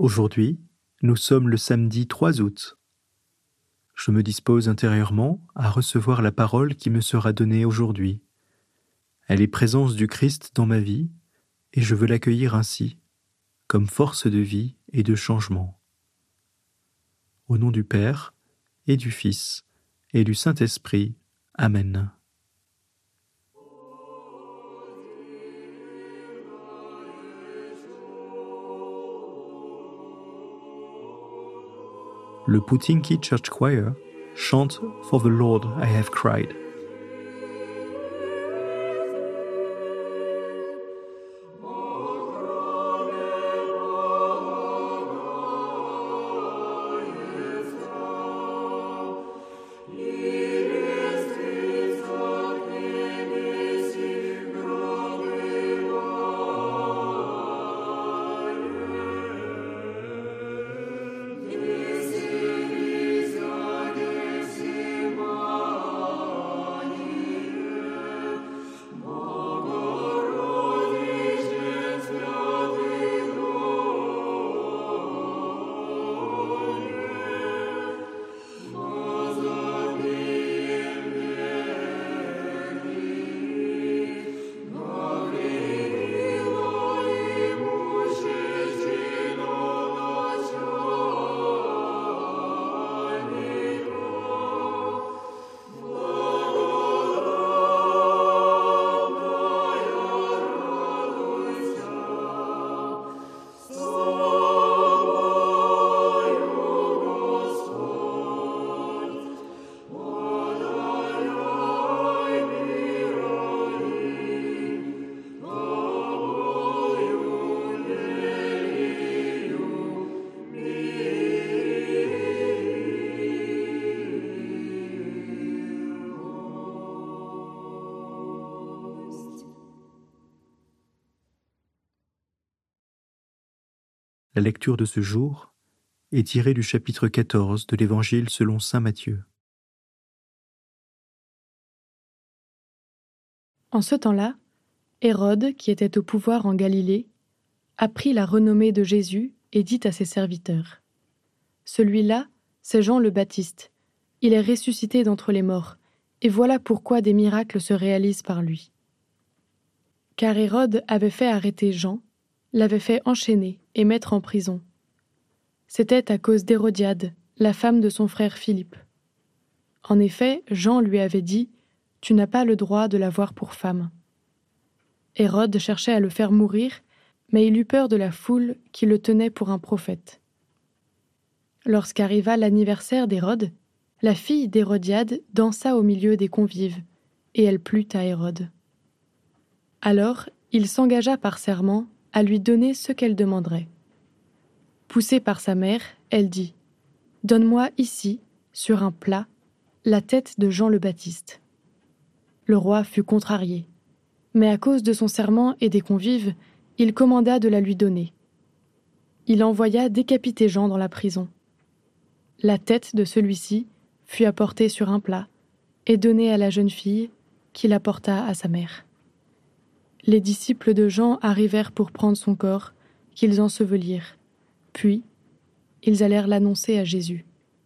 Aujourd'hui, nous sommes le samedi 3 août. Je me dispose intérieurement à recevoir la parole qui me sera donnée aujourd'hui. Elle est présence du Christ dans ma vie, et je veux l'accueillir ainsi, comme force de vie et de changement. Au nom du Père, et du Fils, et du Saint-Esprit. Amen. Le Pūtiņķi Church Choir chante For the Lord I have cried. La lecture de ce jour est tirée du chapitre 14 de l'Évangile selon saint Matthieu. En ce temps-là, Hérode, qui était au pouvoir en Galilée, apprit la renommée de Jésus et dit à ses serviteurs : « Celui-là, c'est Jean le Baptiste. Il est ressuscité d'entre les morts, et voilà pourquoi des miracles se réalisent par lui. » Car Hérode avait fait arrêter Jean, l'avait fait enchaîner et mettre en prison. C'était à cause d'Hérodiade, la femme de son frère Philippe. En effet, Jean lui avait dit : « Tu n'as pas le droit de l'avoir pour femme. » Hérode cherchait à le faire mourir, mais il eut peur de la foule qui le tenait pour un prophète. Lorsqu'arriva l'anniversaire d'Hérode, la fille d'Hérodiade dansa au milieu des convives, et elle plut à Hérode. Alors, il s'engagea par serment à lui donner ce qu'elle demanderait. Poussée par sa mère, elle dit : « Donne-moi ici, sur un plat, la tête de Jean le Baptiste. » Le roi fut contrarié, mais à cause de son serment et des convives, il commanda de la lui donner. Il envoya décapiter Jean dans la prison. La tête de celui-ci fut apportée sur un plat et donnée à la jeune fille, qui la porta à sa mère. Les disciples de Jean arrivèrent pour prendre son corps, qu'ils ensevelirent. Puis, ils allèrent l'annoncer à Jésus.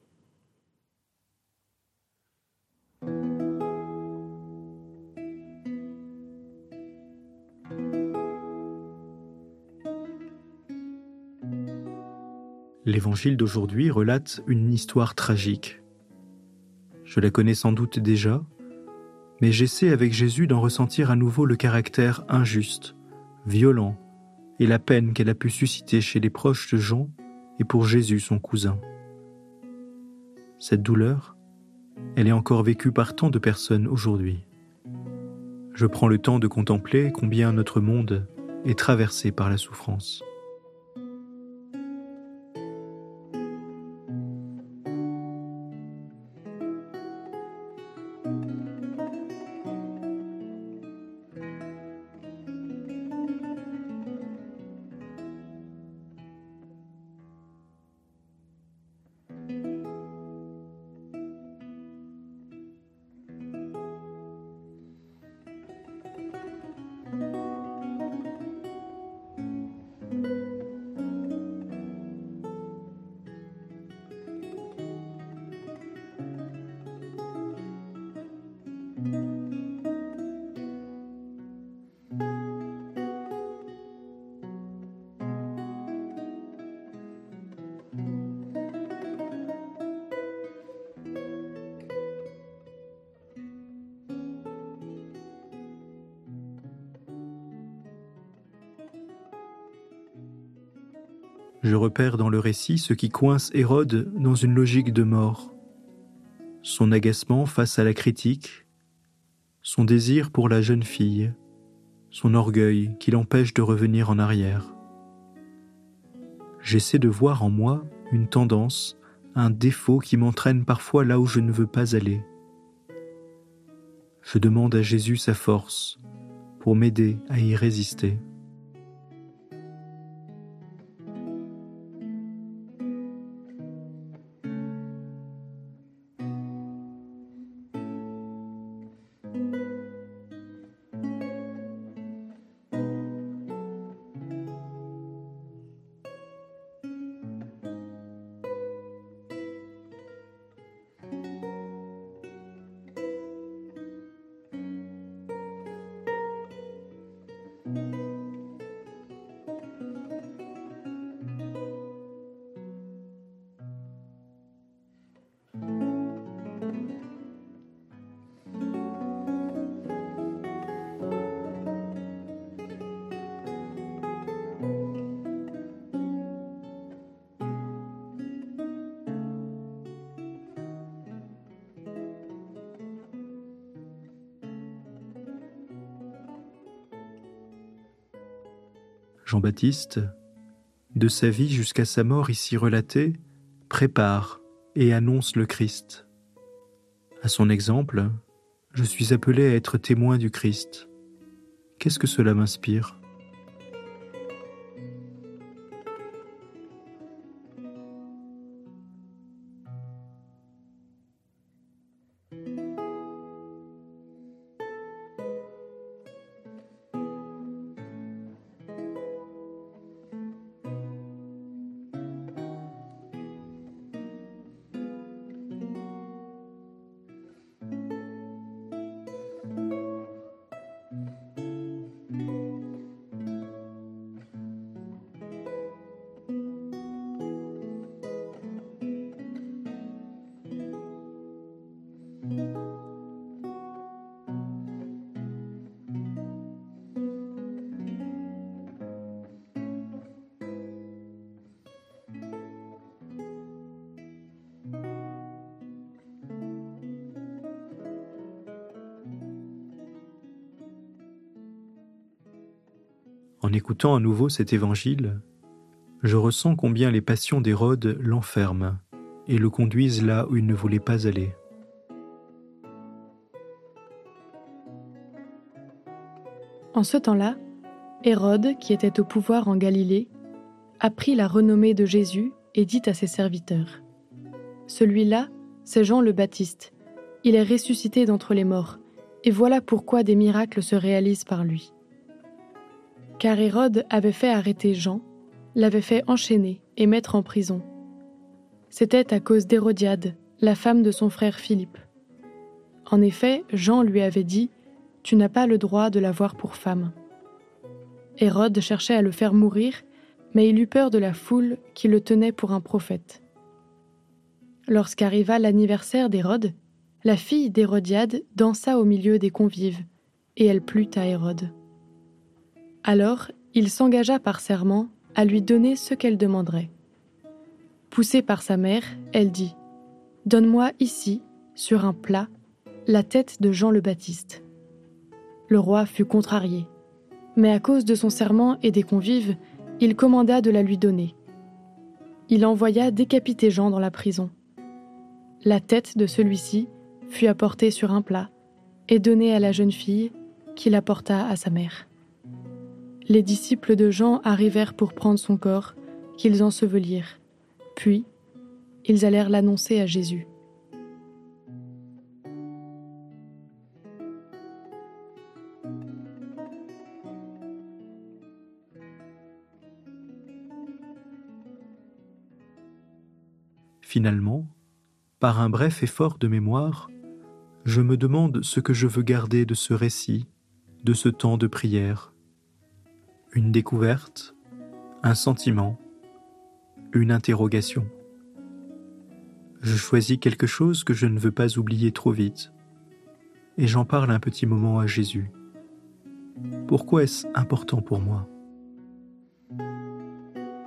L'évangile d'aujourd'hui relate une histoire tragique. Je la connais sans doute déjà, mais j'essaie avec Jésus d'en ressentir à nouveau le caractère injuste, violent, et la peine qu'elle a pu susciter chez les proches de Jean et pour Jésus son cousin. Cette douleur, elle est encore vécue par tant de personnes aujourd'hui. Je prends le temps de contempler combien notre monde est traversé par la souffrance. Je repère dans le récit ce qui coince Hérode dans une logique de mort. Son agacement face à la critique, son désir pour la jeune fille, son orgueil qui l'empêche de revenir en arrière. J'essaie de voir en moi une tendance, un défaut qui m'entraîne parfois là où je ne veux pas aller. Je demande à Jésus sa force pour m'aider à y résister. Jean-Baptiste, de sa vie jusqu'à sa mort ici relatée, prépare et annonce le Christ. À son exemple, je suis appelé à être témoin du Christ. Qu'est-ce que cela m'inspire ? En écoutant à nouveau cet évangile, je ressens combien les passions d'Hérode l'enferment et le conduisent là où il ne voulait pas aller. En ce temps-là, Hérode, qui était au pouvoir en Galilée, apprit la renommée de Jésus et dit à ses serviteurs : « Celui-là, c'est Jean le Baptiste. Il est ressuscité d'entre les morts, et voilà pourquoi des miracles se réalisent par lui. » Car Hérode avait fait arrêter Jean, l'avait fait enchaîner et mettre en prison. C'était à cause d'Hérodiade, la femme de son frère Philippe. En effet, Jean lui avait dit : « Tu n'as pas le droit de l'avoir pour femme. » Hérode cherchait à le faire mourir, mais il eut peur de la foule qui le tenait pour un prophète. Lorsqu'arriva l'anniversaire d'Hérode, la fille d'Hérodiade dansa au milieu des convives, et elle plut à Hérode. Alors, il s'engagea par serment à lui donner ce qu'elle demanderait. Poussée par sa mère, elle dit : « Donne-moi ici, sur un plat, la tête de Jean le Baptiste. » Le roi fut contrarié, mais à cause de son serment et des convives, il commanda de la lui donner. Il envoya décapiter Jean dans la prison. La tête de celui-ci fut apportée sur un plat et donnée à la jeune fille qui la porta à sa mère. Les disciples de Jean arrivèrent pour prendre son corps, qu'ils ensevelirent. Puis, ils allèrent l'annoncer à Jésus. Finalement, par un bref effort de mémoire, je me demande ce que je veux garder de ce récit, de ce temps de prière. Une découverte, un sentiment, une interrogation. Je choisis quelque chose que je ne veux pas oublier trop vite, et j'en parle un petit moment à Jésus. Pourquoi est-ce important pour moi ?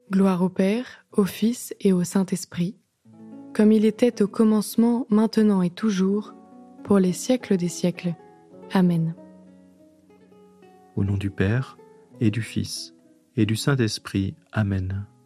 Gloire au Père, au Fils et au Saint-Esprit, comme il était au commencement, maintenant et toujours, pour les siècles des siècles. Amen. Au nom du Père, et du Fils, et du Saint-Esprit. Amen.